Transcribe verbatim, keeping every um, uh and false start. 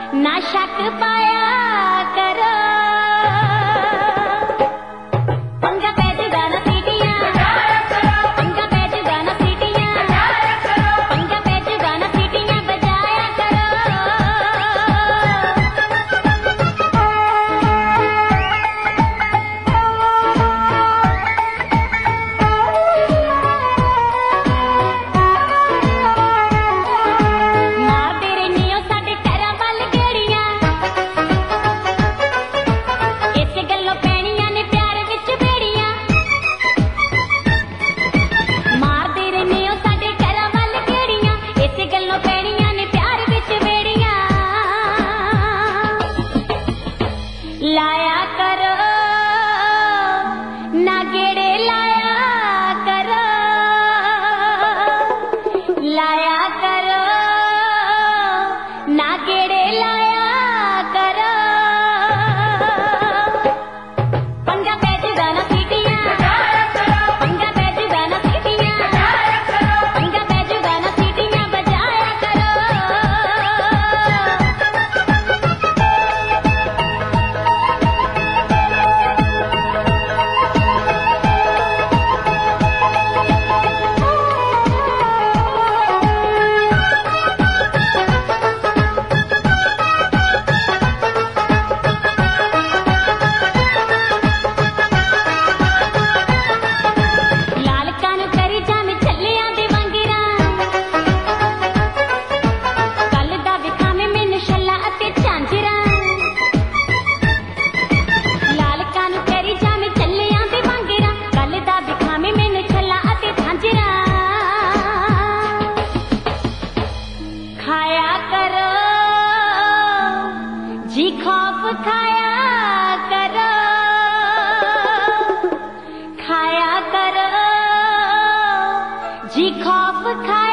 ना शक पाया करो, पंगा पै जुगा ना सीटियां, पंगा पै जुगा ना सीटियां, पंगा पै जुगा ना सीटियां बजाया करो। मारदे रहने हो साडे पैरां वल गेड़ियां, इस गल्लों पैणियां ने प्यार विच बेड़ियां। मारदे रहने हो साडे पैरां वल गेड़ियां, इस गल्लों पैणियां ने प्यार विच बेड़ियां। लाया करो ना गेड़े लाया करो, लाया करो ना गेड़े लाया करो, पंगा पै जुगा ना सीटियां, पंगा पै जुगा ना सीटियां, पंगा पै जुगा ना सीटियां बजाया करो। लाल कानू करी जामे छल्लियां दे वांगिरां, कल दा विखावे मैनू छल्ला अते झांजरां। लाल कानू करी जामे छल्लियां दे वांगिरां, कल दा विखावे मैनू छल्ला अते झांजरां। खाया करो जी खौफ खाया करो, खाया करो जी खौफ खाया